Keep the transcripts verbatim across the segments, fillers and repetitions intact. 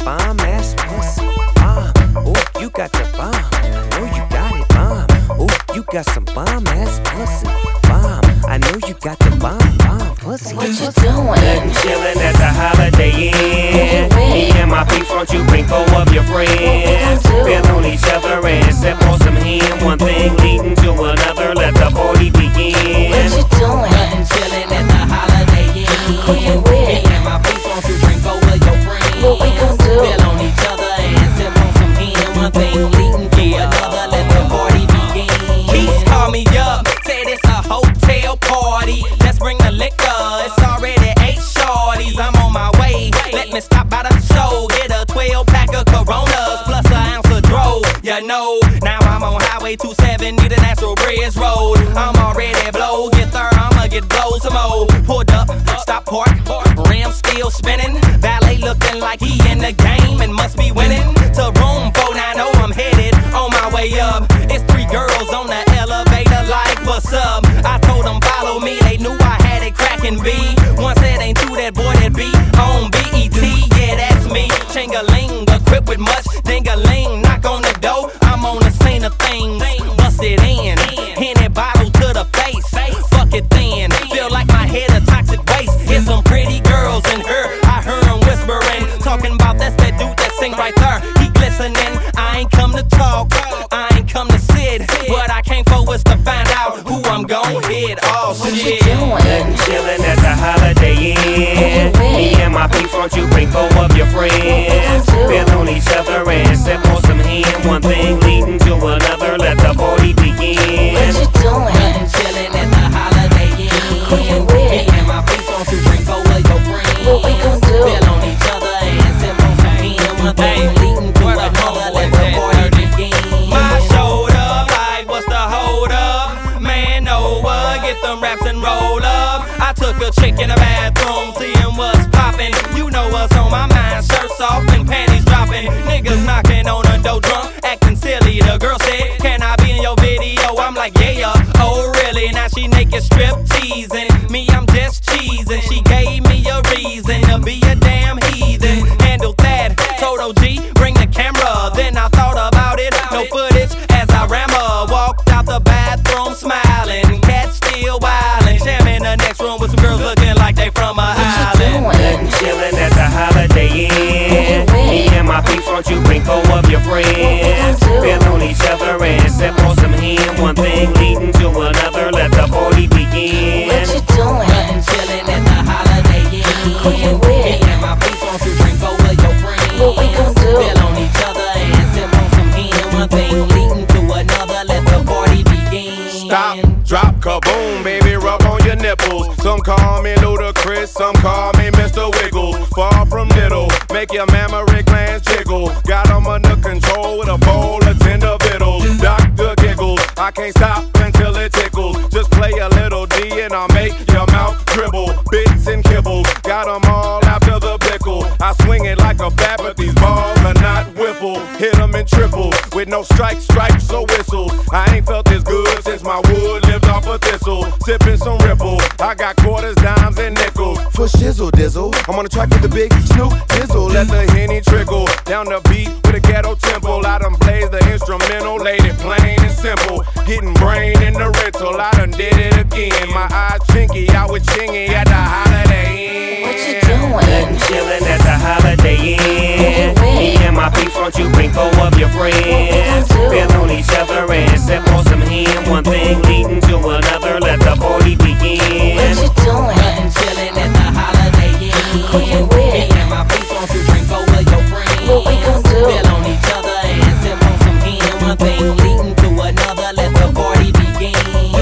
bomb ass pussy. Bomb, ooh, you got the bomb. I know you got it, bomb. Ooh, you got some bomb ass pussy. Bomb, I know you got the bomb, bomb pussy. What you doing? Nothing chillin' at the Holiday Inn. Me and my peeps, won't you bring four of your friends? Feel on each other and sip on some hen. One thing leading to another, let the party begin. What you doing? Nothing chillin' at the Holiday Inn. Who you with? Me and my peeps, won't you bring four of your friends? What we gon' do? Feel on each other and sip on some hen. One thing leading to another, let the party begin. Peace call me up, said it's a hotel party. Let's bring the liquor, it's already eight shorties. I'm on my way, let me stop by the show. Get a twelve pack of Coronas plus an ounce of dro. You know, now I'm on Highway two seventy, the Natural Bridge Road. I'm already blow, get third, I'ma get blow some more. Pulled up, stop park, rim still spinning. Valet looking like he in the game and must be winning. To room four ninety, I'm headed on my way up. It's three girls on the elevator like, what's up? I told them follow me, they knew I had it crackin' B. One said ain't two, that boy that be on B E T, yeah that's me. Ching-a-ling, equipped with much ding-a-ling. Knock on the door, I'm on the scene of things. Bust it in, hand that bottle to the face. Fuck it then, feel like my head a toxic waste. Here's some pretty girls in her, I heard them whispering, talking about that's that dude that sing right there. He glistening, I ain't come to talk, I ain't come to sit. What I came for was to find out who I'm gon' hit. Oh What you shit. doing? Nothing chillin' at the Holiday Inn. Me and my peeps, won't you bring four of your friends? Feel on each other and sip on some hen. One thing leading to another, let the party begin. What you doing? Nothing chillin' at the Holiday Inn. Who you with? Me and my peeps, won't you bring four of your friends? What we gon' do? Feel on each other and sip on some hen. One thing leading to another, let the party begin. My shoulder, like what's the hold up? Man over, get them raps and roll up. I took a chick in the bathroom, seeing what's poppin'. You know what's on my mind, shirts off and panties dropping. Niggas knocking on the door drunk, acting silly. The girl said, can I be in your video? I'm like, yeah, oh really? Now she naked strip teasing. Me, I'm just cheesing. She gave me a reason to be a damn heathen. Handled that, told O G, bring the camera. Then I thought about it, no footage as I rammer. Walked out the bathroom smiling, cat still wildin'. Jam in the next room with some girls looking like they from a island. Nothing chillin' at the Holiday Inn. Me and my peeps, won't you bring four of your friends? Feel on each other and sip on some hen. One thing leading to another, let the party begin. What you doing? Nothing chillin' at the Holiday Inn. Who you with? Me and my peeps, won't you bring four of your friends? What we gon' do? Feel on each other and sip on some hen. One thing leading to another, let the party begin. Stop, drop, kaboom, baby, rub on your nipples. Some call me Ludacris, some call me Mister Wiggle. Far from little, make your mammary glands jiggle. Got 'em under control with a bowl of tender vittles. Doctor giggles, I can't stop until it tickles. Just play a little D and I'll make your mouth dribble. Bits and kibbles, got 'em all after the pickle. I swing it like a bat, but these balls are not whiffle. Hit 'em in triple, with no strikes, stripes, or whistles. I ain't felt this good since my wood lived off a thistle. Sipping some Ripple, I got quarters, dimes, and nickels. For shizzle dizzle, I'm on the track with the big Snoop Dizzle. Let the Henny trickle down the beat with a ghetto tempo. I done blaze the instrumental, laid it plain and simple. Getting brain in the rental, I done did it again. My eyes chinky, I was chingy at the Holiday Inn. What you doing? Nothing chillin' at the Holiday Inn. Me and my peeps, won't you bring four of your friends? Feel on each other and sip on some hen. One thing leading to another, let the party begin. What you doing? Nothing chillin' at the Holiday Inn. Who you with? Me and my peeps, won't you bring four of your friends? What we gon' do? Feel on each other and sip on some hen. One thing leading to another, let the party begin.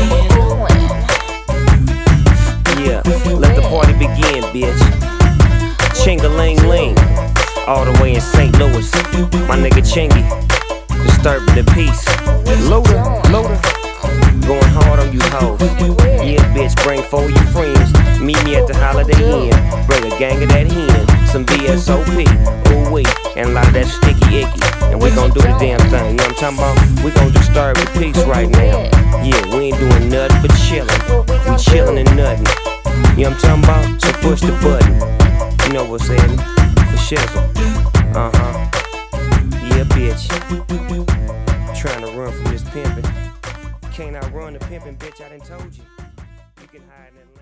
Yeah, let the party begin, bitch. Ching-a-ling-ling, all the way in Saint Louis. My nigga Chingy, disturbing the peace. Loader, loader, going hard on you hoes. Yeah, bitch, bring four of your friends. Meet me at the Holiday Inn. Bring a gang of that hen, some B S O P, ooh wee, and a lot of that sticky icky. And we gon' do the damn thing, you know what I'm talking about? We gon' disturb the peace right now. Yeah, we ain't doing nothing but chillin'. We chillin' and nuttin'. You know what I'm talking about? So push the button. You know what's happening. For shizzle. Uh huh. Yeah, bitch. Trying to run from this pimpin'. Can't outrun the pimpin', bitch. I done told you. You can hide in that.